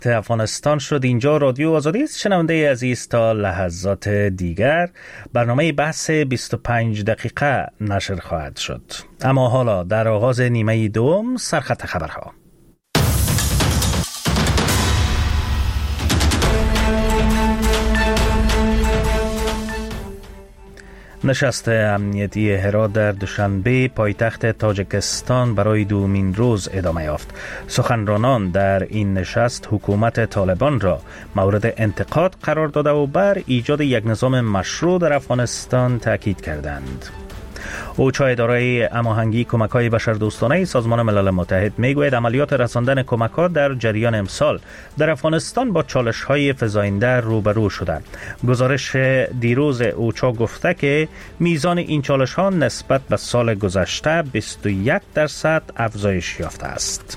افغانستان شد. اینجا رادیو آزادی است. شنونده عزیز، تا لحظات دیگر برنامه بحث 25 دقیقه نشر خواهد شد. اما حالا در آغاز نیمه دوم سرخط خبرها. نشست امنیتی هرات در دوشنبه پایتخت تاجیکستان برای دومین روز ادامه یافت. سخنرانان در این نشست حکومت طالبان را مورد انتقاد قرار داده و بر ایجاد یک نظام مشروع در افغانستان تاکید کردند. اوچا اداره هماهنگی کمک‌های بشردوستانه سازمان ملل متحد میگوید عملیات رساندن کمک‌ها در جریان امسال در افغانستان با چالش‌های فزاینده روبرو شده. گزارش دیروز اوچا گفته که میزان این چالش‌ها نسبت به سال گذشته 21% افزایش یافته است.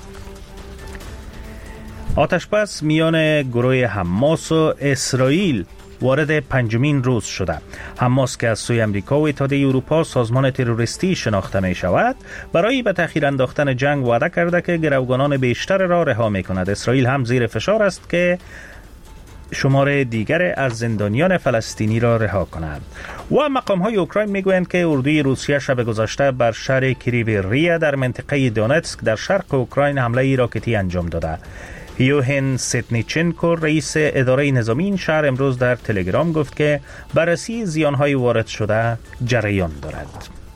آتش‌بس میان گروه حماس و اسرائیل وارد پنجمین روز شده. حماس که از سوی امریکا و اتحادیه اروپا سازمان تروریستی شناخته می شود، برای به تأخیر انداختن جنگ وعده کرده که گروگانان بیشتر را رها می کند. اسرائیل هم زیر فشار است که شمار دیگر از زندانیان فلسطینی را رها کند. و مقام‌های اوکراین میگویند که اردوی روسیه شب گذشته بر شهر کریوریه در منطقه دونتسک در شرق اوکراین حمله راکتی انجام داده. یوهن ستنیچنکو رئیس اداره نظامی این شهر امروز در تلگرام گفت که بررسی زیانهای وارد شده جریان دارد.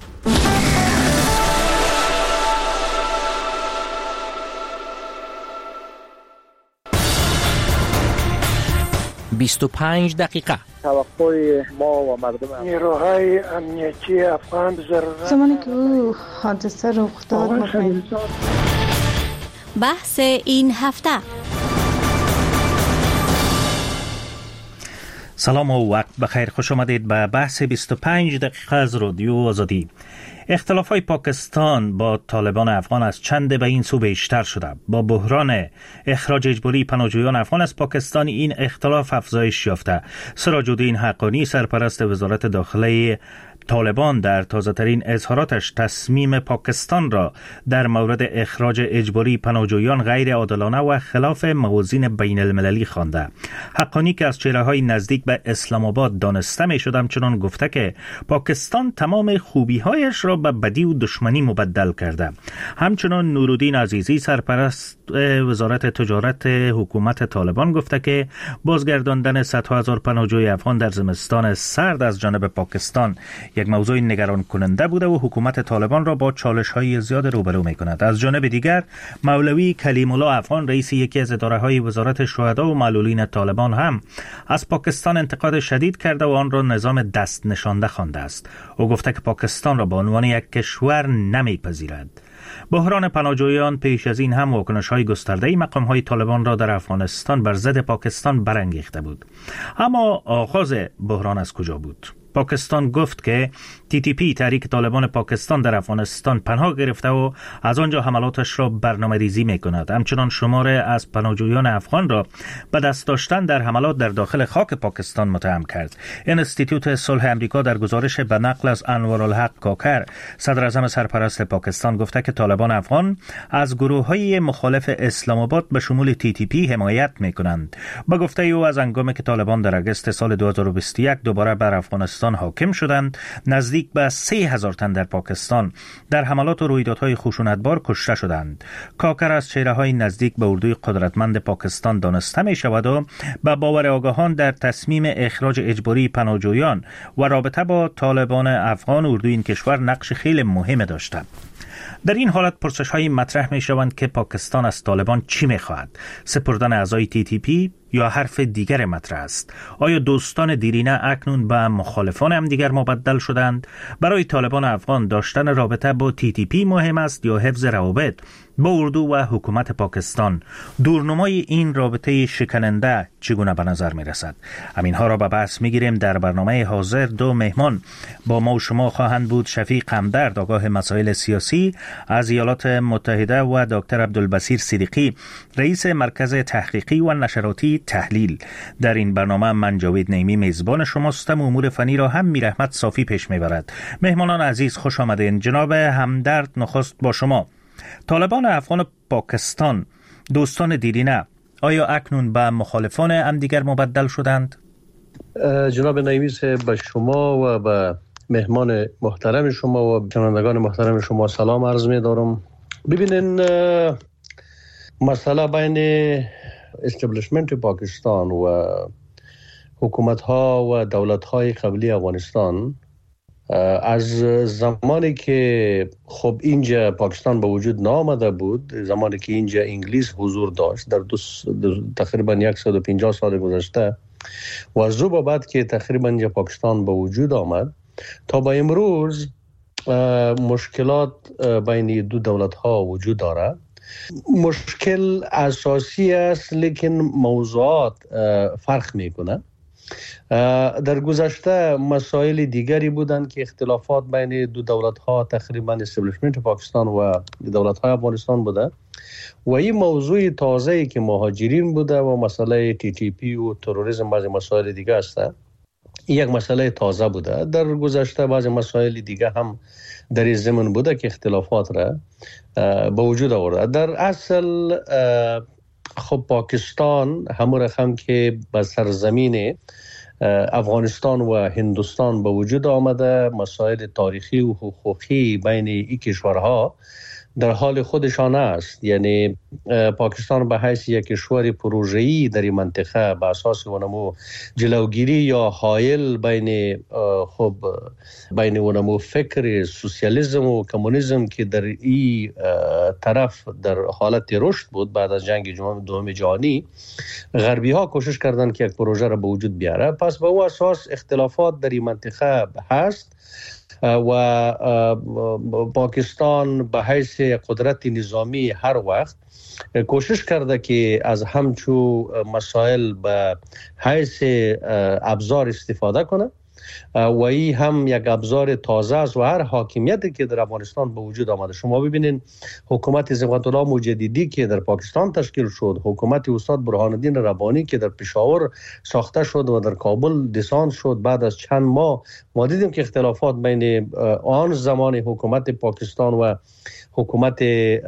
«25 دقیقه» توقع ما و مردم نیروهای امنیتی افغان زمانی که او حادثه رخ داد بحث این هفته. سلام و وقت بخیر، خوش آمدید به بحث 25 دقیقه از رادیو آزادی. اختلاف‌های پاکستان با طالبان افغان از چند به این سو بیشتر شده. با بحران اخراج اجباری پناهجویان افغان از پاکستان این اختلاف افزایش یافته. سراج الدین حقانی سرپرست وزارت داخله طالبان در تازه‌ترین اظهاراتش تصمیم پاکستان را در مورد اخراج اجباری پناهجویان غیر عادلانه و خلاف موازین بین المللی خوانده. حقانی که از چهره‌های نزدیک به اسلام آباد دانسته می‌شد همچنان گفته که پاکستان تمام خوبی‌هایش را به بدی و دشمنی مبدل کرده. همچنان نورالدین عزیزی سرپرست وزارت تجارت حکومت طالبان گفته که بازگرداندن صدها هزار پناهجوی افغان در زمستان سرد از جانب پاکستان یک موضوع نگران کننده بوده و حکومت طالبان را با چالش‌های زیاد روبرو می‌کند. از جانب دیگر مولوی کلیم الله افغان رئیس یکی از اداره‌های وزارت شهدا و معلولین طالبان هم از پاکستان انتقاد شدید کرده و آن را نظام دست نشانده خوانده است. او گفته که پاکستان را به عنوان یک کشور نمی‌پذیرد. بحران پناهجویان پیش از این هم واکنش‌های گسترده‌ای مقام‌های طالبان را در افغانستان بر ضد پاکستان برانگیخته بود. اما آغاز بحران از کجا بود؟ پاکستان گفت که TTP تحریک طالبان پاکستان در افغانستان پناه گرفته و از آنجا حملاتش را برنامه ریزی می کند. همچنان شمار از پناهجویان افغان را به دست داشتن در حملات در داخل خاک پاکستان متهم کرد. انستیتوت صلح امریکا در گزارش به نقل از انوارالحق کاکر صدر اعظم سرپرست پاکستان گفته که طالبان افغان از گروه‌های مخالف اسلام آباد به شمول TTP حمایت می کنند. با گفته او از هنگامی که طالبان در اگست سال 2021 دوباره بر افغانستان حاکم شدند، نزدیک به 3000 تن در پاکستان در حملات و رویدادهای خشونتبار کشته شدند. کاکر از چهره‌های نزدیک به اردوی قدرتمند پاکستان دانسته می شود و به باور آگاهان در تصمیم اخراج اجباری پناهجویان و رابطه با طالبان افغان اردوی این کشور نقش خیلی مهم داشته. در این حالت پرسش‌های مطرح می‌شوند که پاکستان از طالبان چی می‌خواهد؟ سپردن اعضای TTP یا حرف دیگر مطرح است؟ آیا دوستان دیرینه اکنون به مخالفان هم دیگر مبدل شدند؟ برای طالبان افغان داشتن رابطه با TTP مهم است یا حفظ روابط با اردو و حکومت پاکستان؟ دورنمای این رابطه شکننده چگونه به نظر می رسد؟ همینها را به بحث می گیریم. در برنامه حاضر دو مهمان با ما و شما خواهند بود: شفیق همدرد آگاه مسائل سیاسی از ایالات متحده و دکتر عبدالبصیر صدیقی رئیس مرکز تحقیقی و نشراتی تحلیل. در این برنامه من جاوید نیمی میزبان شماستم. امور فنی را هم میرحمت صافی پیش میبرد. مهمانان عزیز خوش آمدین. جناب همدرد نخست با شما. طالبان افغان پاکستان دوستان دیرینه آیا اکنون به مخالفان همدیگر مبدل شدند؟ جناب نعیمی صاحب، به شما و به مهمان محترم شما و شنوندگان محترم شما سلام عرض می دارم. ببینین، مسئله بین استبلیشمنت پاکستان و حکومت ها و دولت های قبلی افغانستان از زمانی که خب اینجا پاکستان به وجود نامده بود، زمانی که اینجا انگلیس حضور داشت در تقریبا 150 سال گذشته و از او بعد که تقریبا اینجا پاکستان به وجود آمد تا به امروز مشکلات بین دو دولت ها وجود داره. مشکل اساسی است لیکن موضوعات فرق میکنه. در گذشته مسائل دیگری بودند که اختلافات بین دو دولت ها تقریبا استبلیشمنت پاکستان و دولت های افغانستان بوده و این موضوع تازه‌ای که مهاجرین بوده و مسئله TTP و تروریسم بعضی مسائل دیگه است، یک مسئله تازه بوده. در گذشته بعضی مسائل دیگه هم در این زمین بوده که اختلافات را به وجود آورده. در اصل خب پاکستان همون رقم که به سرزمین افغانستان و هندوستان به وجود آمده، مسائل تاریخی و حقوقی بین این کشورها در حال خودشان است. یعنی پاکستان به حیث یک کشور پروژه‌ای در این منطقه به اساس ونمو جلوگیری یا حائل بین ونمو فکر سوسیالیسم و کمونیسم که در این طرف در حالت رشد بود بعد از جنگ دوم جهانی، غربی ها کوشش کردند که یک پروژه را به وجود بیاره. پس به او اساس اختلافات در این منطقه هست و پاکستان به حیث قدرت نظامی هر وقت کوشش کرده که از همچو مسائل به حیث ابزار استفاده کنه و این هم یک ابزار تازه است و هر حاکمیتی که در افغانستان به وجود آمده. شما ببینید حکومت صبغت الله مجددی که در پاکستان تشکیل شد، حکومت استاد برهان الدین ربانی که در پشاور ساخته شد و در کابل دسان شد، بعد از چند ماه ما دیدیم که اختلافات بین آن زمان حکومت پاکستان و حکومت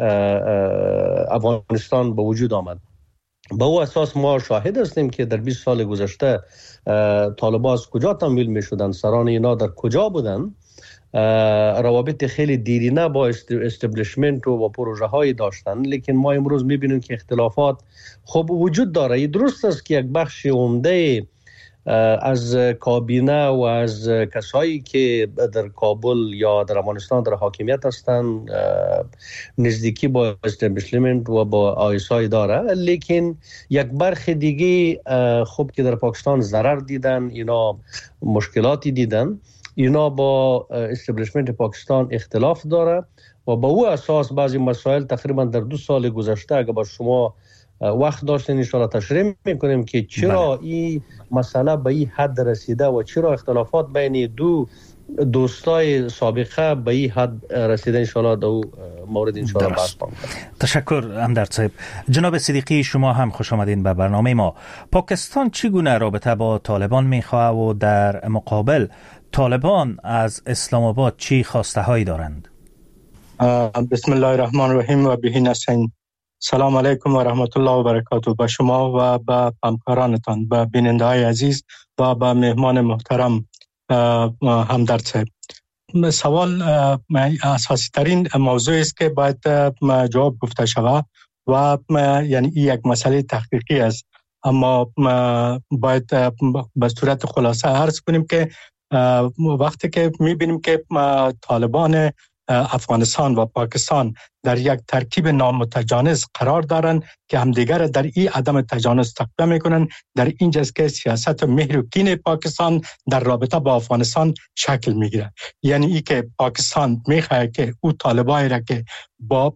افغانستان به وجود آمد. به او اساس ما شاهد هستیم که در 20 سال گذشته طالبان از کجا تمویل می شدن، سران اینا در کجا بودن، روابط خیلی دیرینه با استبلیشمنت و پروژه های داشتن. لیکن ما امروز می بینیم که اختلافات خب وجود داره. درست است که یک بخش عمده از کابینه و از کسایی که در کابل یا در افغانستان در حاکمیت هستند نزدیکی با استبلیشمنت و با آیسای داره، لیکن یک برخ دیگه خب که در پاکستان ضرر دیدن، اینا مشکلاتی دیدن، اینا با استبلیشمنت پاکستان اختلاف داره و با او اساس بعضی مسائل تقریبا در 2 سال گذشته اگر با شما وقت داشتین ان شاء الله تشریح میکنیم که چرا این مسئله به این حد رسیده و چرا اختلافات بین دو دوستای سابقه به این حد رسیده. ان شاء الله دو مورد ان شاء الله بحث کنیم. تشکر همدرد صاحب. جناب صدیقی شما هم خوش آمدین به برنامه ما. پاکستان چگونه رابطه با طالبان میخواه و در مقابل طالبان از اسلام آباد چی خواسته هایی دارند؟ بسم الله الرحمن الرحیم و به نستعین. سلام علیکم و رحمت الله و برکاته به شما و به همکارانتان، به بیننده های عزیز و به مهمان محترم همدرد صاحب. سوال اساسی ترین موضوع است که باید جواب گفته شود و یعنی یک مسئله تحقیقی است، اما باید به صورت خلاصه عرض کنیم که وقتی که می‌بینیم که طالبان افغانستان و پاکستان در یک ترکیب نامتجانس قرار دارند که همدیگر در این عدم تجانس تقویت میکنند، در اینجاست که سیاست مهر و کین پاکستان در رابطه با افغانستان شکل میگیره. یعنی ای که پاکستان میخواد که او طالبانی را که با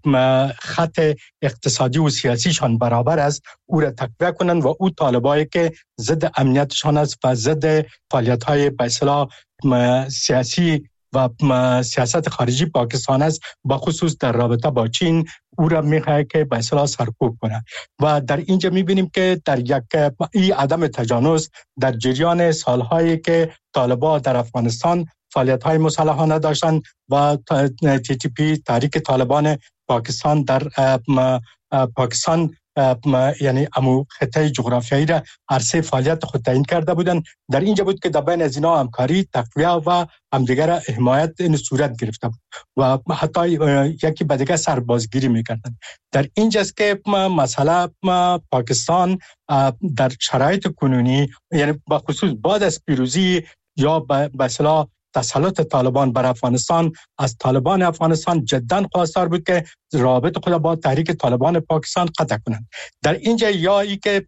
خط اقتصادی و سیاسیشان برابر است او را تقویت کنند و او طالبانی که ضد امنیتشان است و ضد فعالیت‌های به اصطلاح سیاسی و سیاست خارجی پاکستان است، با خصوص در رابطه با چین او را میخواد که به اصطلاح سرکوب کنه. و در اینجا میبینیم که در یک این عدم تجانس در جریان سالهایی که طالبان در افغانستان فعالیت‌های مسلحانه داشتند و TTP تحریک طالبان پاکستان در پاکستان یعنی امو خطه جغرافیایی را عرصه فعالیت خود تعیین کرده بودند. در اینجا بود که در بین از اینا همکاری، تقویه و همدیگر حمایت این صورت گرفته بود و حتی یکی به دیگه سربازگیری میکردند. در اینجاست که مسئله پاکستان در شرایط کنونی، یعنی به خصوص بعد از پیروزی یا به اصطلاح تسلط طالبان بر افغانستان، از طالبان افغانستان جداً خواستار بود که رابطه خود با تحریک طالبان پاکستان قطع کنند. در اینجا یا ای که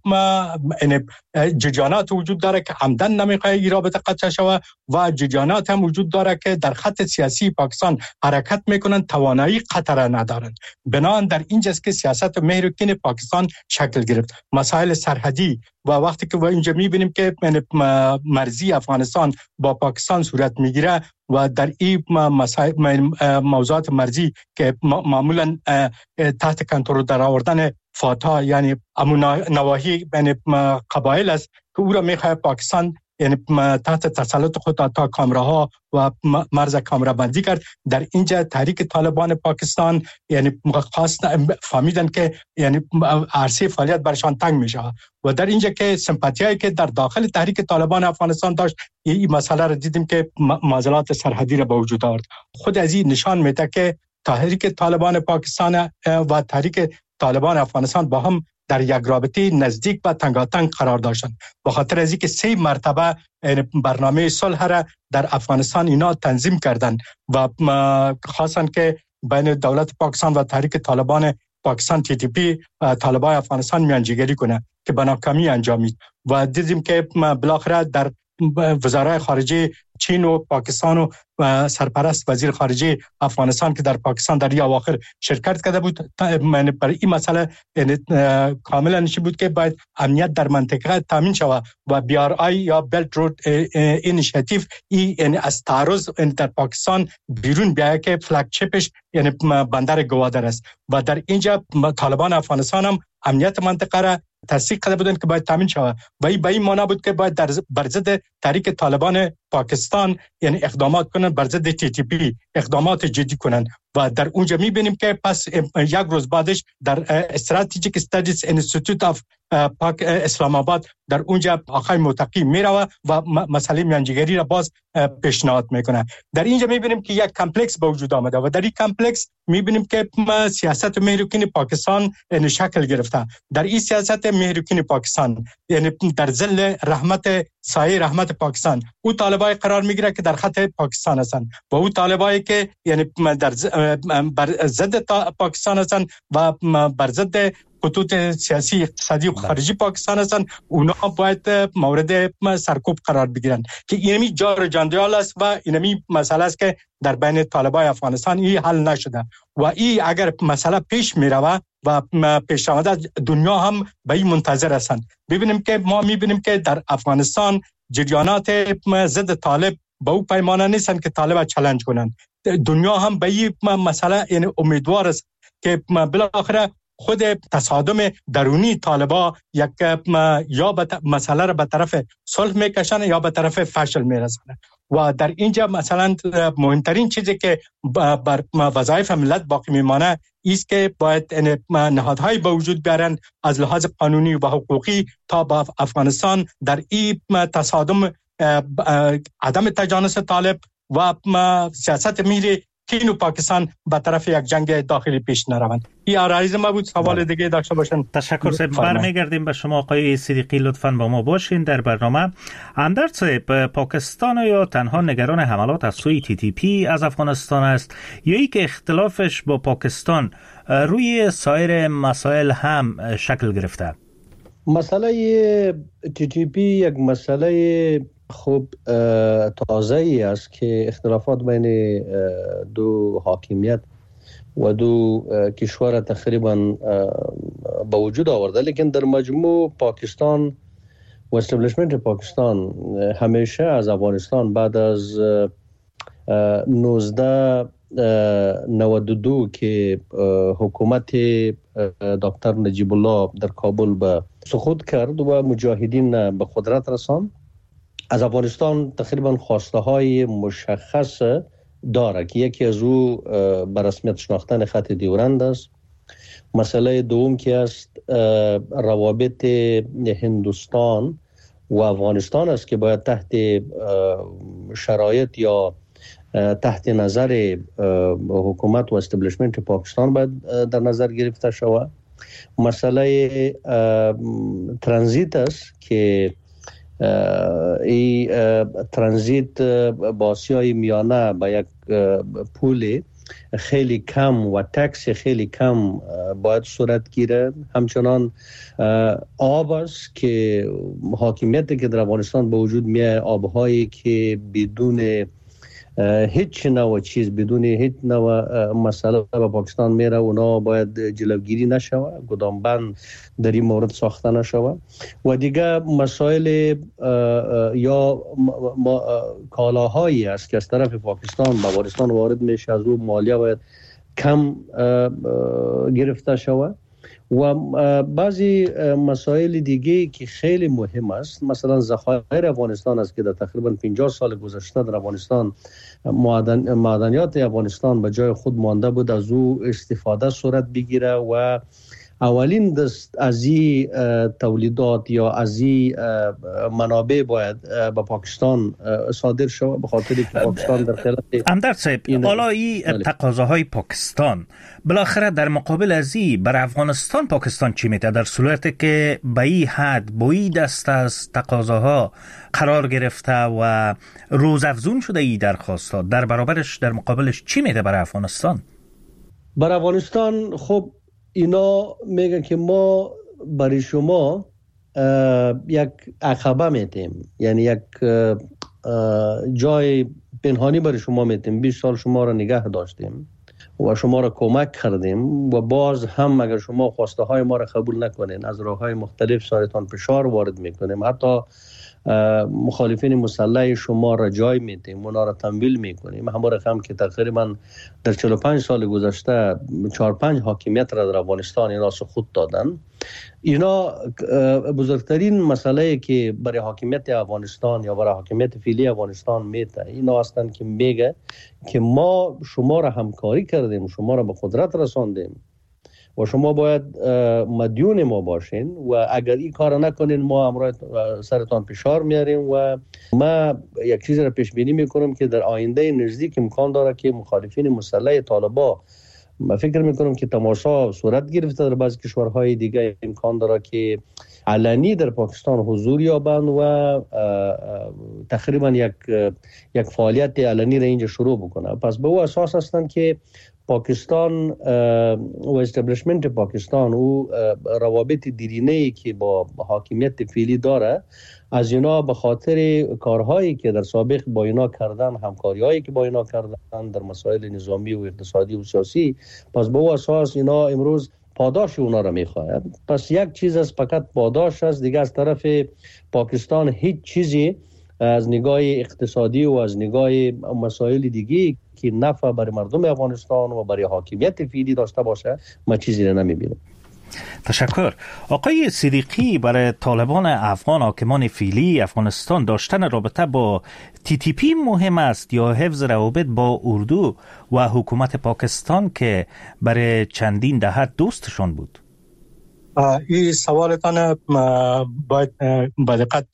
جریانات وجود داره که عمدن نمیخواد این رابطه قطع شود و جریانات هم وجود داره که در خط سیاسی پاکستان حرکت میکنن، توانایی قطع ندارن. بنابراین در اینجاست که سیاست مهرکین پاکستان شکل گرفت. مسائل سرحدی و وقتی که اینجا میبینیم که مرزی افغانستان با پاکستان صورت میگیره و در این موضوعات مرزی که معمولا تحت کنترل در آوردن فاتا، یعنی امون نواحی بین قبایل است که او را میخواد پاکستان یعنی تحت تسلط خود تا کامراها و مرز کامرابندی کرد. در اینجا تحریک طالبان پاکستان یعنی فهمیدن که یعنی عرصه فعالیت برشان تنگ میشه و در اینجا که سمپاتیایی که در داخل تحریک طالبان افغانستان داشت، این مسئله را دیدیم که معضلات سرحدی را به وجود آورد. خود از این نشان میده که تحریک طالبان پاکستان و تحریک طالبان افغانستان با هم در یک رابطه نزدیک و تنگاتنگ قرار داشتند. به خاطر از اینکه 3 مرتبه برنامه صلح را در افغانستان اینا تنظیم کردند و خواستند که بین دولت پاکستان و تحریک طالبان پاکستان TTP طالبان افغانستان میانجیگری کنه که به ناکامی انجامید و دیدیم که بالاخره در وزرای خارجه چین و پاکستان و سرپرست وزیر خارجه افغانستان که در پاکستان در اواخر شرکت کرده بود، برای این مسئله کاملا نشی بود که باید امنیت در منطقه تامین شود و BRI یا بلت رود اینیشیتیو یعنی از تعرض در پاکستان بیرون بیاید که فلگشیپش یعنی بندر گوادر است و در اینجا طالبان افغانستان هم امنیت منطقه را تصدیق کرده بودند که باید تامین شود و این به این معنا بود که باید در بر ضد تحریک طالبان پاکستان یعنی اقدامات کنند، بر ضد TTP اقدامات جدی کنند و در اونجا میبینیم که پس یک روز بعدش در استراتژیک استادیز انستیتوت آف اسلام آباد در اونجا آقای متقی میره و مسئله میانجیگری را باز پیشنهاد میکنه. در اینجا میبینیم که یک کمپلکس به وجود آمده و در این کمپلکس میبینیم که سیاست مهرکین پاکستان یعنی شکل گرفته. در این سیاست مهرکین پاکستان یعنی در ظل رحمت سایه رحمت پاکستان او طالبای قرار میگیره که در خط پاکستان هستند و او طالبایی که یعنی در بر ضد پاکستان هستند و بر ضد خطوط سیاسی اقتصادی و خارجی پاکستان هستند، اونا باید مورد سرکوب قرار بگیرن که اینمی جار جندال است و اینمی مسئله است که در بین طالبای افغانستان این حل نشده و این اگر مسئله پیش میروه و پیش آمده دنیا هم به این منتظر هستند. ببینیم که ما میبینیم که در افغانستان جریانات ضد طالب به او پیمانه نیستند که طالب چالش کنند. دنیا هم به این مسئله یعنی امیدوار است که بالاخره خود تصادم درونی طالبا یک یا مسئله را به طرف صلح میکشن یا به طرف فشل میرسونه و در اینجا مثلا مهمترین چیزی که بر وظایف ملت باقی میمانه است که باید نهادهای به وجود بیارن از لحاظ قانونی و حقوقی تا با افغانستان در این تصادم عدم تجانس طالب و سیاست ملی چین و پاکستان به طرف یک جنگ داخلی پیش نروند. این عرایض ما بود. سوال دیگه داشته باشن. تشکر صاحب. برمیگردیم به شما آقای صدیقی، لطفاً با ما باشین در برنامه. اندر صاحب، پاکستان یا تنها نگران حملات از سوی TTP از افغانستان است یا ای که اختلافش با پاکستان روی سایر مسائل هم شکل گرفته؟ مسئله TTP یک مسئله خوب تازه ای است که اختلافات بین دو حاکمیت و دو کشور تقریبا با وجود آورده، لیکن در مجموع پاکستان و استبلیشمنت پاکستان همیشه از افغانستان بعد از 1992 که حکومت دکتر نجیب الله در کابل به سقوط کرد و مجاهدین به قدرت رساند، از افغانستان تقریبا خواسته های مشخص داره که یکی از او به رسمیت شناختن خط دیورند است، مسئله دوم که است روابط هندوستان و افغانستان است که باید تحت شرایط یا تحت نظر حکومت و استبلیشمنت پاکستان باید در نظر گرفته شود. مسئله ترانزیت است که این ترانزیت با آسیای میانه با یک پول خیلی کم و تکس خیلی کم باید صورت گیره. همچنان آب است که حاکمیتی که در افغانستان به وجود میاد، آبهایی که بدون هیچ نوع چیز، بدون هیچ نوع مسئله به پاکستان میره، اونا باید جلوگیری نشود، گدامبند در این مورد ساخته نشود. و دیگه مسائل یا کالاهایی است که از طرف پاکستان به افغانستان وارد میشه، از او مالیه باید کم گرفته شود. و بعضی مسائل دیگه که خیلی مهم است، مثلا ذخایر افغانستان است که در تقریبا 50 سال گذشته در افغانستان معدنیات افغانستان به جای خود مانده بود، از او استفاده صورت بگیره و اولین دست از این تولیدات یا از این منابع باید به پاکستان صادر شود، به خاطر که پاکستان در خلال امداد صاحب، حالا این تقاضاهای پاکستان بالاخره در مقابل از این بر افغانستان پاکستان چی میده؟ در صورتی که به این حد با این دست از تقاضاها قرار گرفته و روزافزون شده این درخواست‌ها، در برابرش در مقابلش چی میده برای افغانستان؟ برای افغانستان خب اینا میگن که ما برای شما یک عقبه میتیم، یعنی یک جای پنهانی برای شما میتیم. 20 سال شما را نگه داشتیم و شما را کمک کردیم و باز هم اگر شما خواسته های ما را قبول نکنین، از راه های مختلف سرتان فشار وارد میکنیم، حتی مخالفین مسلح شما را جای میدیم، اونا را تمویل میکنیم. همون رقم که تقریبا در 45 سال گذشته 4-5 حاکمیت را در افغانستان اینا سقوط دادن. اینا بزرگترین مسئله که برای حاکمیت افغانستان یا برای حاکمیت فعلی افغانستان میته اینا هستند که میگه که ما شما را همکاری کردیم، شما را به قدرت رساندیم و شما باید مدیون ما باشین و اگر این کار نکنین ما امروز سرتان فشار میاریم. و ما یک چیز را پیش بینی میکنم که در آینده نزدیک امکان داره که مخالفین مسلح طالبان، من فکر میکنم که تماشا صورت گرفته در بعضی کشورهای دیگه، امکان داره که علنی در پاکستان حضور یابند و تقریبا یک فعالیت علنی را اینجا شروع بکنه. پس به او اساس هستند که پاکستان و استبلیشمنت پاکستان و روابط دیرینه‌ای که با حاکمیت فعلی داره، از اینا به خاطر کارهایی که در سابق با اینا کردن، همکاری‌هایی که با اینا کردن در مسائل نظامی و اقتصادی و سیاسی، پس به او اساس اینا امروز پاداش اونا را میخواهد. پس یک چیز از فقط پاداش است، دیگه از طرف پاکستان هیچ چیزی از نگاه اقتصادی و از نگاه مسائل دیگه که نفع برای مردم افغانستان و برای حاکمیت فعلی داشته باشه ما چیزی را نمیبینم. تشکر. آقای صدیقی، برای طالبان افغان حاکمان فعلی افغانستان داشتن رابطه با TTP مهم است یا حفظ روابط با اردو و حکومت پاکستان که برای چندین دهه دوستشان بود؟ این سوالتان باید با دقت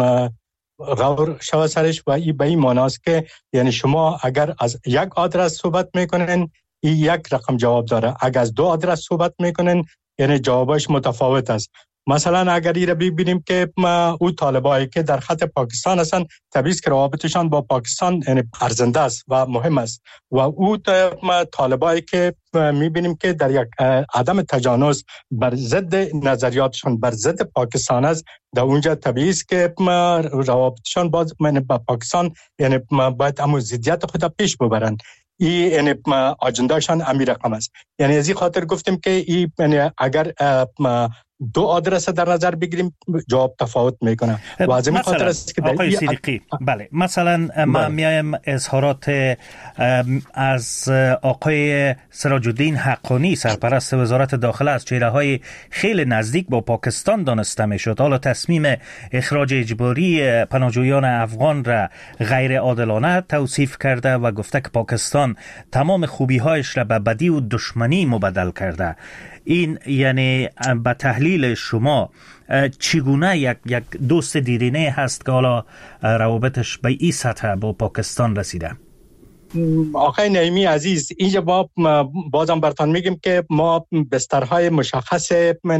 غور شود سرش و این به این معنی است که یعنی شما اگر از یک آدرس صحبت میکنین این یک رقم جواب داره، اگر از 2 آدرس صحبت میکنین یعنی جوابش متفاوت است. مثلا اگر این را ببینیم که او طالبایی که در خط پاکستان هستند، طبیعی است که روابطشان با پاکستان یعنی ارزنده است و مهم است، و او طالبایی که میبینیم که در یک عدم تجانس بر ضد نظریاتشان بر ضد پاکستان است، در اونجا طبیعی است که روابطشان با پاکستان یعنی باید همون ضدیت خود پیش ببرند. این یعنی اجندهشان امیر رقم است. یعنی از این خاطر گفتیم که این یعنی اگر 2 آدرس در نظر بگیریم جواب تفاوت میکنه. و از این خاطر است که آقای صدیقی، بله، مثلا ما میایم اظهارات از آقای سراج الدین حقانی سرپرست وزارت داخله از چهره‌های خیلی نزدیک با پاکستان دانسته میشد. حالا تصمیم اخراج اجباری پناهجویان افغان را غیر عادلانه توصیف کرده و گفته که پاکستان تمام خوبی‌هایش را به بدی و دشمنی مبدل کرده. این یعنی به تحلیل شما چگونه یک دوست دیرینه هست که حالا روابطش به این سطح با پاکستان رسیده؟ آقای نعیمی عزیز، اینجا ما بازم براتون میگیم که ما بسترهای مشخص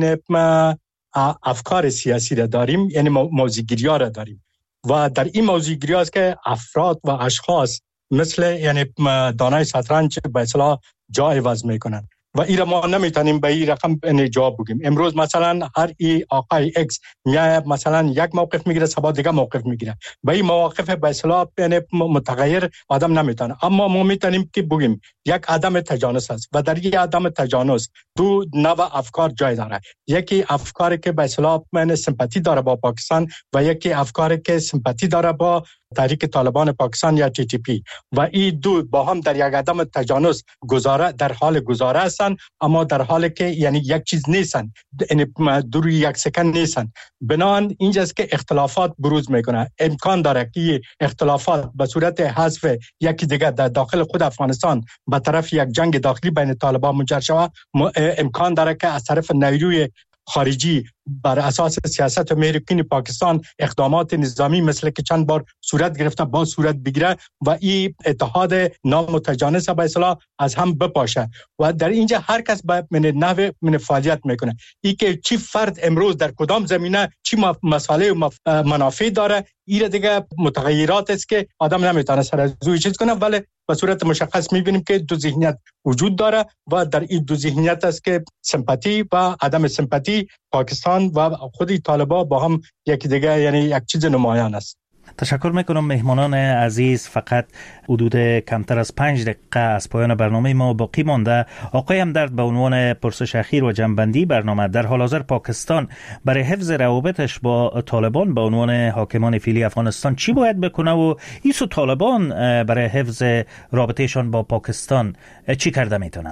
افکار سیاسی را داریم، یعنی موضوعگیری ها را داریم و در این موضوعگیری است که افراد و اشخاص مثل یعنی دانای شطرنج به اصطلاح جای وضع میکنن و این را ما نمیتونیم به این رقم جواب بگیم. امروز مثلا هر ای آقای اکس میاد مثلا یک موقف میگیره، صبح دیگه موقف میگیره، به این مواقف به اصطلاح متغیر آدم نمیتونه. اما ما میتونیم که بگیم یک عدم تجانس است و در این عدم تجانس دو نوع افکار جای داره. یکی افکاری که به اصطلاح سمپاتی داره با پاکستان و یکی افکاری که سمپاتی داره با تحریک طالبان پاکستان یا TTP و این دو با هم در یک عدم تجانس در حال گزاره هستند، اما در حالی که یعنی یک چیز نیستن، یعنی دوری یک سکند نیستن. بنابراین اینجاست که اختلافات بروز میکنه. امکان داره که اختلافات به صورت حذف یکی دیگر در داخل خود افغانستان به طرف یک جنگ داخلی بین طالبان منجر شود. امکان داره که از طرف نیروی خارجی بر اساس سیاست امریکایی پاکستان اقدامات نظامی مثل که چند بار صورت گرفته با صورت بگیره و این اتحاد نامتجانس به اصطلاح از هم بپاشه و در اینجا هر کس به نحو فعالیت میکنه. این که چی فرد امروز در کدام زمینه چی مسائل و منافع داره، این دیگه متغیرات است که آدم نمیتونه سر از روی چیز کنه، ولی به صورت مشخص میبینیم که دو ذهنیت وجود داره و در این دو ذهنیت است که سمپاتی و عدم سمپاتی پاکستان و خود طالبان با هم یکی دیگه یعنی یک چیز نمایان است. تشکر میکنم مهمانان عزیز. فقط حدود کمتر از 5 دقیقه از پایان برنامه ما باقی مانده. آقای همدرد، به عنوان پرسش اخیر و جنبندی برنامه، در حال حاضر پاکستان برای حفظ روابطش با طالبان به عنوان حاکمان فعلی افغانستان چی باید بکنه و ایسو طالبان برای حفظ رابطهشان با پاکستان چی کرده میتونن؟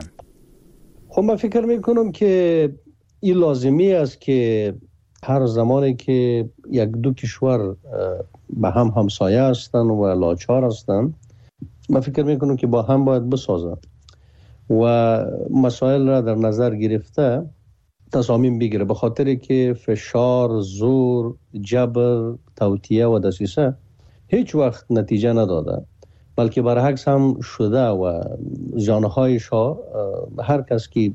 خب من فکر میکنم که این لازمی است که هر زمانی که یک دو کشور به هم همسایه هستند و لاچار هستند، من فکر میکنم که با هم باید بسازند و مسائل را در نظر گرفته تصامیم بگیره، به خاطر که فشار، زور، جبر، توطئه و دسیسه هیچ وقت نتیجه نداده، بلکه برعکس هم شده و جانهایشا هر کس که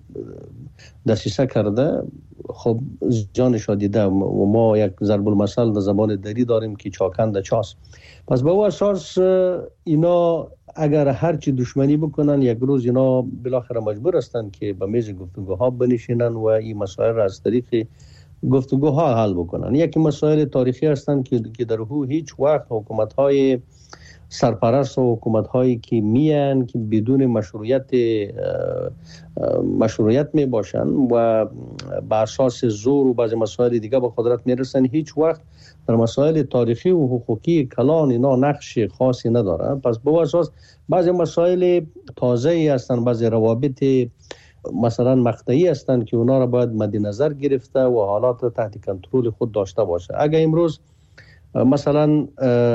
دسیسه کرده خب جانش را دیده و ما یک ضرب المثل در زبان دری داریم که چاکند چاس. پس به او اساس اینا اگر هرچی دشمنی بکنن یک روز اینا بالاخره مجبور هستند که به میز گفتگوها بنشینن و این مسائل را از طریق گفتگوها حل بکنن. یکی مسائل تاریخی هستند که در او هیچ وقت حکومت‌های سرپرست و حکومت‌هایی که میان که بدون مشروعیت می باشن و بر اساس زور و بعضی مسائل دیگه به قدرت میرسن، هیچ وقت در مسائل تاریخی و حقوقی کلان اینا نقش خاصی نداره. پس به اساس بعضی مسائل تازه‌ای هستن، بعضی روابط مثلا مقطعی هستن که اونا را باید مد نظر گرفته و حالات تحت کنترل خود داشته باشه. اگر امروز مثلا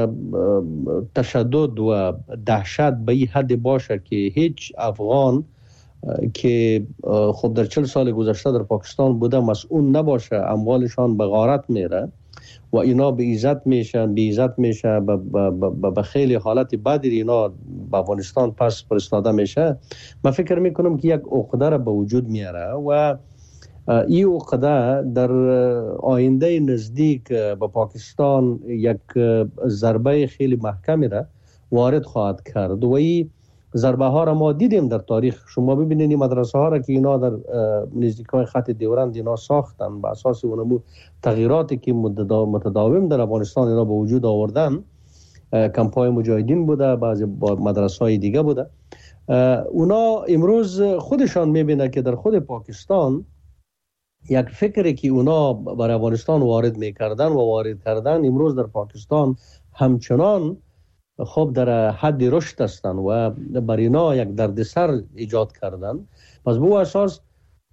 تشدد و دهشت به این حد باشه که هیچ افغان که خب در 40 سال گذشته در پاکستان بوده مسئول نباشه، اموالشان به غارت میره و اینا به عزت میشه به خیلی حالت بدی اینا به افغانستان پس فرستاده میشه، من فکر میکنم که یک عقده را به وجود میاره و این عقده در آینده نزدیک به پاکستان یک ضربه خیلی محکمی را وارد خواهد کرد و این ضربه ها را ما دیدیم در تاریخ. شما ببینید این مدرسه ها را که اینا در نزدیکای خط دیورند اینا ساختن به اساس اونمو تغییراتی که متداوم در افغانستان اینا به وجود آوردن، کمپای مجاهدین بوده، بعضی مدرسه های دیگه بوده، اونا امروز خودشان میبینه که در خود پاکستان یک فکری که اونا بر افغانستان وارد کردن امروز در پاکستان همچنان خب در حد رشد هستند و بر اینا یک دردسر ایجاد کردن. پس به اساس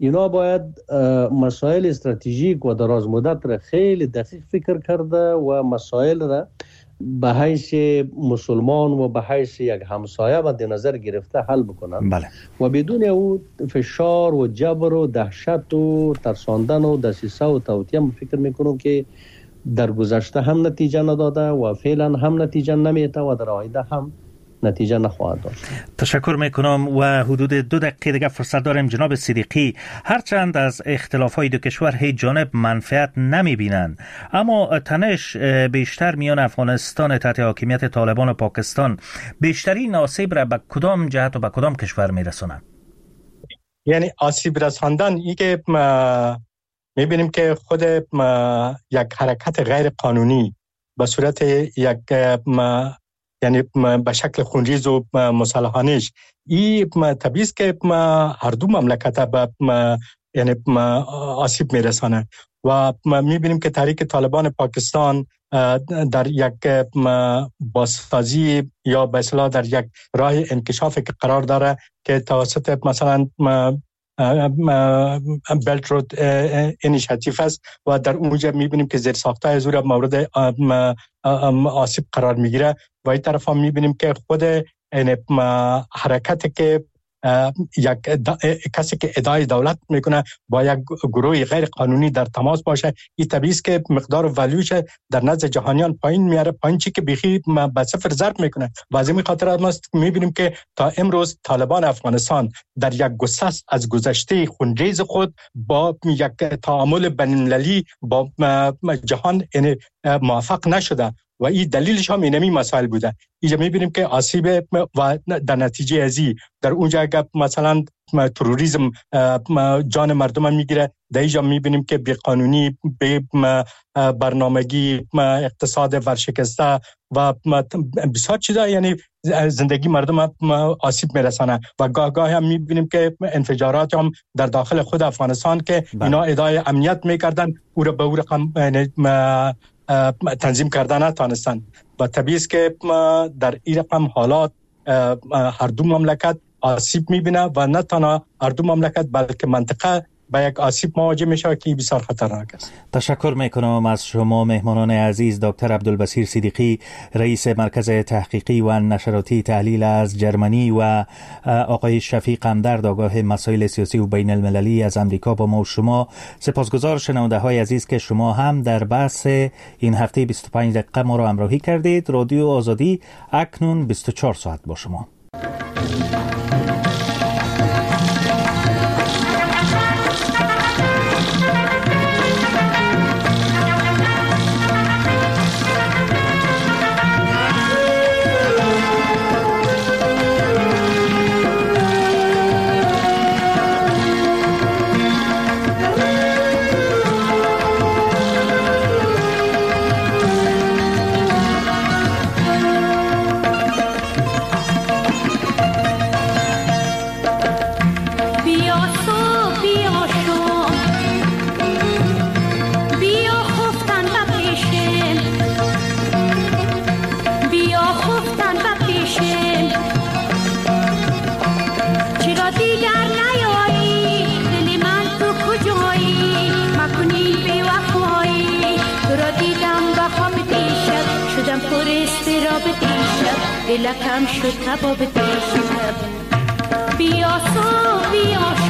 اینا باید مسائل استراتژیک و دراز مدت را خیلی دقیق فکر کرده و مسائل را به حیث مسلمان و به حیث یک همسایه مد نظر گرفته حل بکنن. بله. و بدون او فشار و جبر و دهشت و ترساندن و دسیسه و توطیه فکر میکنم که در گذشته هم نتیجه نداده و فعلا هم نتیجه نمیده و در آینده هم نتیجه نخواهد داشت. تشکر میکنم و حدود 2 دقیقه دیگه فرصت داریم. جناب صدیقی، هرچند از اختلافهای دو کشور هیچ جانب منفعت نمیبینن، اما تنش بیشتر میان افغانستان تحت حاکمیت طالبان و پاکستان بیشترین آسیب را به کدام جهت و به کدام کشور میرسونه؟ یعنی آسیب رساندن ای که میبینیم که خود یک حرکت غیر قانونی به صورت یک یعنی به شکل خونریز و مسلحانش این طبیعی است که هر دو مملکت به یعنی آسیب میرسانه و میبینیم که تحریک طالبان پاکستان در یک بازسازی یا به اصطلاح در یک راه انکشاف که قرار داره که توسط مثلا بلت رود اینیشیتیو است و در اونجا میبینیم که زیرساخت‌های زور مورد آسیب قرار میگیره و این طرف هم میبینیم که خود حرکت که یک کسی که ادعای دولت میکنه با یک گروه غیر قانونی در تماس باشه، این طبیعی است که مقدار ولیوش در نزد جهانیان پایین میاره، پایین چی که بیخی به صفر ضرب میکنه. و از این خاطر ما میبینیم که تا امروز طالبان افغانستان در یک گسست از گذشته خونریز خود با یک تعامل بین‌المللی با جهان موفق نشده و این دلیلش هم اینمی مسائل بوده. اینجا میبینیم که آسیب و در نتیجه ازی در اونجا اگر مثلا تروریسم جان مردم میگیره، در اینجا میبینیم که بی‌قانونی، به برنامگی، اقتصاد ورشکسته و بسیار چیزا یعنی زندگی مردم آسیب میرسانه و گاه هم میبینیم که انفجارات هم در داخل خود افغانستان که اینا ادعای امنیت میکردن او را به او رقم تنظیم کردن نتانستن و طبیعی است که در این رقم حالات هر دو مملکت آسیب میبینه و نه تنها هر دو مملکت بلکه منطقه با یک آسیب مواجه میشه که بسیار خطرناک است. تشکر میکنم از شما مهمانان عزیز. دکتر عبدالبصیر صدیقی، رئیس مرکز تحقیقی و نشراتی تحلیل از جرمنی و آقای شفیق همدرد، آگاه مسائل سیاسی و بین المللی از امریکا با ما و شما. سپاسگزار شنونده های عزیز که شما هم در بحث این هفته 25 دقیقه ما را همراهی کردید. رادیو آزادی اکنون 24 ساعت با شما. دلکم شد کباب دیشب بیا